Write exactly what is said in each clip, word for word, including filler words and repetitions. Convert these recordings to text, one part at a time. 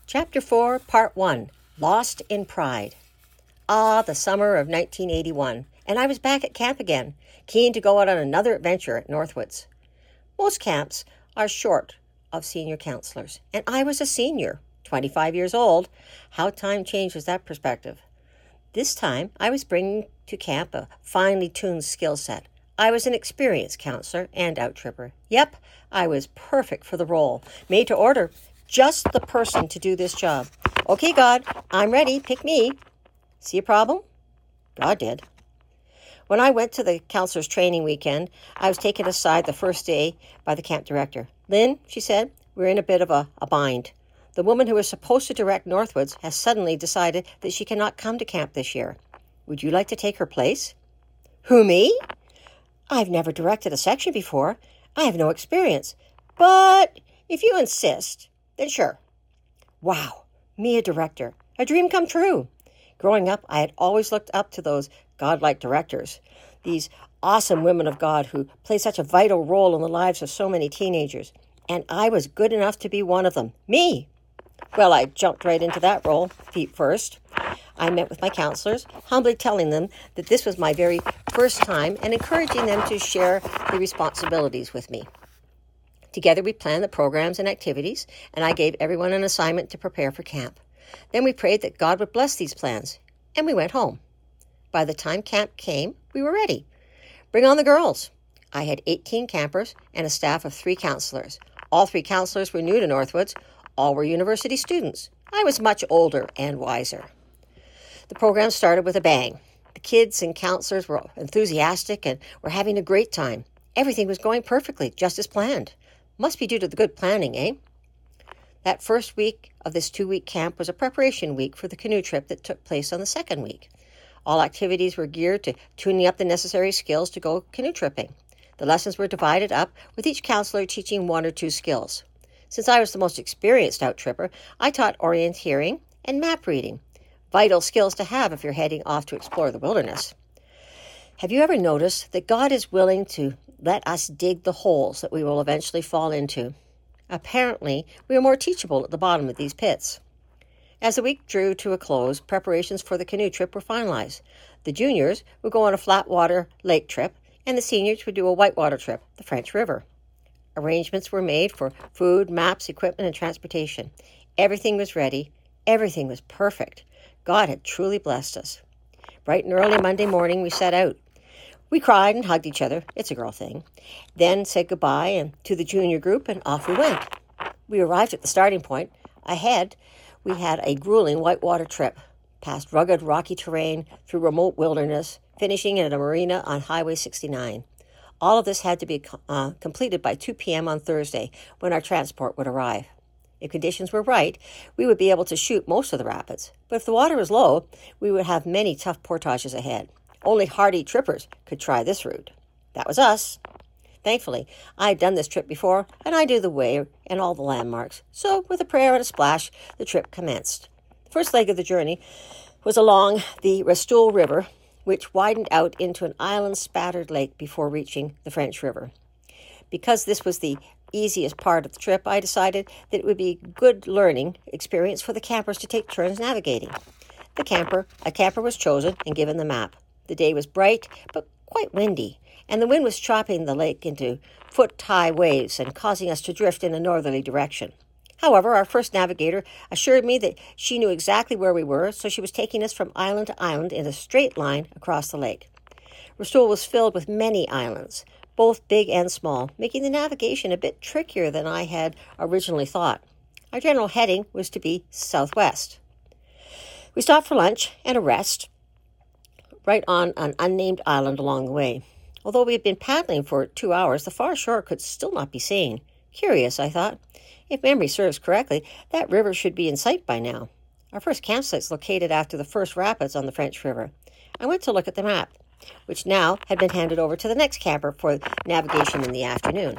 Chapter four, Part one, Lost in Pride. Ah, the summer of nineteen eighty-one, and I was back at camp again, keen to go out on another adventure at Northwoods. Most camps are short of senior counselors, and I was a senior, twenty-five years old. How time changes that perspective. This time, I was bringing to camp a finely tuned skill set. I was an experienced counselor and out-tripper. Yep, I was perfect for the role, made to order, just the person to do this job. Okay, God, I'm ready. Pick me. See a problem? God did. When I went to the counselor's training weekend, I was taken aside the first day by the camp director. Lynn, she said, we're in a bit of a, a bind. The woman who was supposed to direct Northwoods has suddenly decided that she cannot come to camp this year. Would you like to take her place? Who, me? I've never directed a section before. I have no experience. But if you insist, then sure. Wow, me a director. A dream come true. Growing up, I had always looked up to those godlike directors, these awesome women of God who play such a vital role in the lives of so many teenagers. And I was good enough to be one of them. Me. Well, I jumped right into that role, feet first. I met with my counselors, humbly telling them that this was my very first time and encouraging them to share the responsibilities with me. Together we planned the programs and activities, and I gave everyone an assignment to prepare for camp. Then we prayed that God would bless these plans, and we went home. By the time camp came, we were ready. Bring on the girls. I had eighteen campers and a staff of three counselors. All three counselors were new to Northwoods. All were university students. I was much older and wiser. The program started with a bang. The kids and counselors were enthusiastic and were having a great time. Everything was going perfectly, just as planned. Must be due to the good planning, eh? That first week of this two-week camp was a preparation week for the canoe trip that took place on the second week. All activities were geared to tuning up the necessary skills to go canoe tripping. The lessons were divided up, with each counselor teaching one or two skills. Since I was the most experienced out-tripper, I taught orienteering and map reading. Vital skills to have if you're heading off to explore the wilderness. Have you ever noticed that God is willing to let us dig the holes that we will eventually fall into? Apparently, we are more teachable at the bottom of these pits. As the week drew to a close, preparations for the canoe trip were finalized. The juniors would go on a flat water lake trip, and the seniors would do a whitewater trip, the French River. Arrangements were made for food, maps, equipment, and transportation. Everything was ready. Everything was perfect. God had truly blessed us. Bright and early Monday morning, we set out. We cried and hugged each other. It's a girl thing. Then said goodbye and to the junior group, and off we went. We arrived at the starting point. Ahead, we had a grueling whitewater trip, past rugged, rocky terrain, through remote wilderness, finishing at a marina on Highway sixty-nine. All of this had to be uh, completed by two p.m. on Thursday, when our transport would arrive. If conditions were right, we would be able to shoot most of the rapids. But if the water was low, we would have many tough portages ahead. Only hardy trippers could try this route. That was us. Thankfully, I had done this trip before, and I knew the way and all the landmarks. So, with a prayer and a splash, the trip commenced. The first leg of the journey was along the Restoule River, which widened out into an island-spattered lake before reaching the French River. Because this was the easiest part of the trip, I decided that it would be good learning experience for the campers to take turns navigating. The camper, a camper was chosen and given the map. The day was bright, but quite windy, and the wind was chopping the lake into foot-high waves and causing us to drift in a northerly direction. However, our first navigator assured me that she knew exactly where we were, so she was taking us from island to island in a straight line across the lake. Restoule was filled with many islands, both big and small, making the navigation a bit trickier than I had originally thought. Our general heading was to be southwest. We stopped for lunch and a rest right on an unnamed island along the way. Although we had been paddling for two hours, the far shore could still not be seen. Curious, I thought. If memory serves correctly, that river should be in sight by now. Our first campsite is located after the first rapids on the French River. I went to look at the map, which now had been handed over to the next camper for navigation in the afternoon.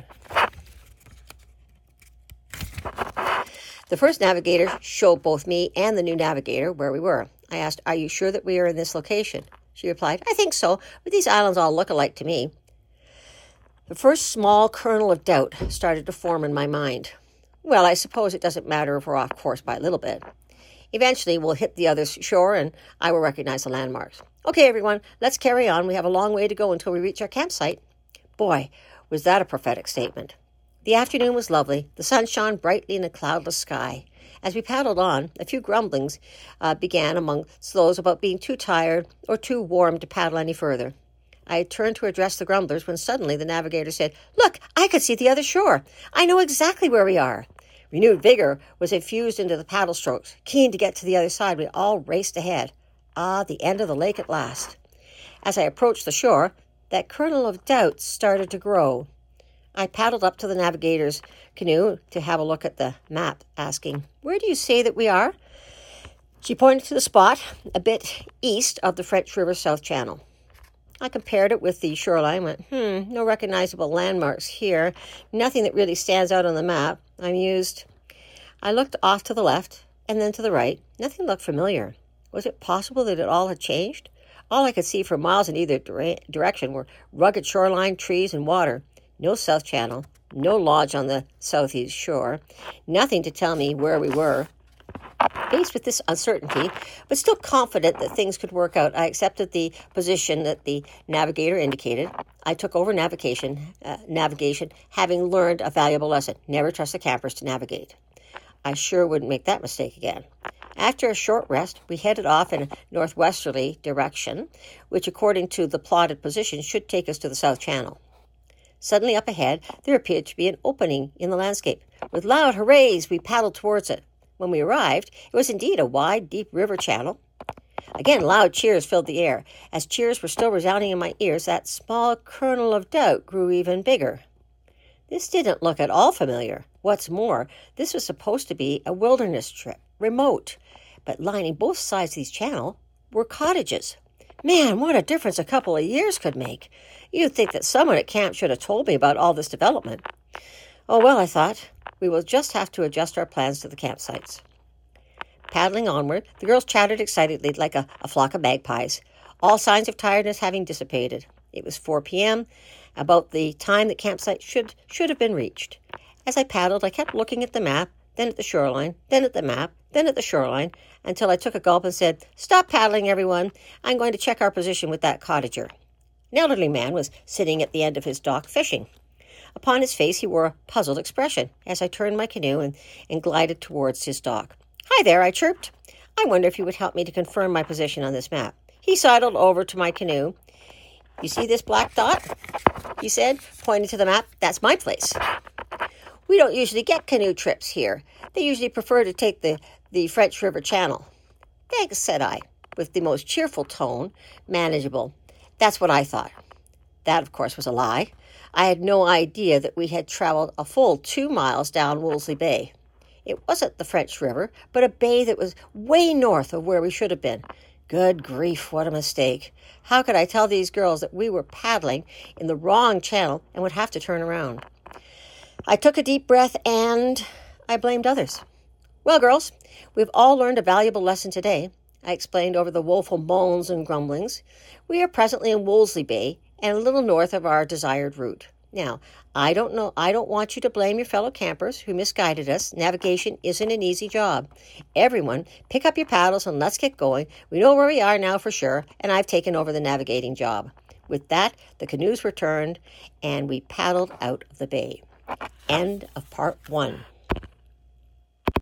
The first navigator showed both me and the new navigator where we were. I asked, "Are you sure that we are in this location?" She replied, "I think so, but these islands all look alike to me." The first small kernel of doubt started to form in my mind. Well, I suppose it doesn't matter if we're off course by a little bit. Eventually, we'll hit the other shore and I will recognize the landmarks. Okay, everyone, let's carry on. We have a long way to go until we reach our campsite. Boy, was that a prophetic statement. The afternoon was lovely. The sun shone brightly in a cloudless sky. As we paddled on, a few grumblings uh, began among those about being too tired or too warm to paddle any further. I had turned to address the grumblers when suddenly the navigator said, "Look, I can see the other shore. I know exactly where we are." Renewed vigor was infused into the paddle strokes. Keen to get to the other side, we all raced ahead. Ah, the end of the lake at last. As I approached the shore, that kernel of doubt started to grow. I paddled up to the navigator's canoe to have a look at the map, asking, "Where do you say that we are?" She pointed to the spot a bit east of the French River South Channel. I compared it with the shoreline, went, hmm, no recognizable landmarks here, nothing that really stands out on the map. I mused. I looked off to the left and then to the right. Nothing looked familiar. Was it possible that it all had changed? All I could see for miles in either dire- direction were rugged shoreline, trees, and water. No South Channel, no lodge on the southeast shore, nothing to tell me where we were. Faced with this uncertainty, but still confident that things could work out, I accepted the position that the navigator indicated. I took over navigation, uh, navigation, having learned a valuable lesson. Never trust the campers to navigate. I sure wouldn't make that mistake again. After a short rest, we headed off in a northwesterly direction, which, according to the plotted position, should take us to the South Channel. Suddenly up ahead, there appeared to be an opening in the landscape. With loud hurrays, we paddled towards it. When we arrived, it was indeed a wide, deep river channel. Again, loud cheers filled the air. As cheers were still resounding in my ears, that small kernel of doubt grew even bigger. This didn't look at all familiar. What's more, this was supposed to be a wilderness trip, remote, but lining both sides of these channel were cottages. Man, what a difference a couple of years could make. You'd think that someone at camp should have told me about all this development. Oh, well, I thought, we will just have to adjust our plans to the campsites. Paddling onward, the girls chattered excitedly like a, a flock of magpies, all signs of tiredness having dissipated. It was four p.m., about the time the campsite should should have been reached. As I paddled, I kept looking at the map, then at the shoreline, then at the map, then at the shoreline, until I took a gulp and said, "Stop paddling, everyone. I'm going to check our position with that cottager." An elderly man was sitting at the end of his dock fishing. Upon his face he wore a puzzled expression as I turned my canoe and, and glided towards his dock. "Hi there," I chirped. "I wonder if you would help me to confirm my position on this map." He sidled over to my canoe. "You see this black dot?" he said, pointing to the map. "That's my place. We don't usually get canoe trips here. They usually prefer to take the, the French River Channel." "Thanks," said I, with the most cheerful tone, manageable. That's what I thought. That, of course, was a lie. I had no idea that we had traveled a full two miles down Wolseley Bay. It wasn't the French River, but a bay that was way north of where we should have been. Good grief, what a mistake. How could I tell these girls that we were paddling in the wrong channel and would have to turn around? I took a deep breath and I blamed others. "Well, girls, we've all learned a valuable lesson today," I explained over the woeful moans and grumblings. "We are presently in Wolseley Bay and a little north of our desired route. Now, I don't know, I don't want you to blame your fellow campers who misguided us. Navigation isn't an easy job. Everyone, pick up your paddles and let's get going. We know where we are now for sure, and I've taken over the navigating job." With that, the canoes were turned and we paddled out of the bay. End of part one.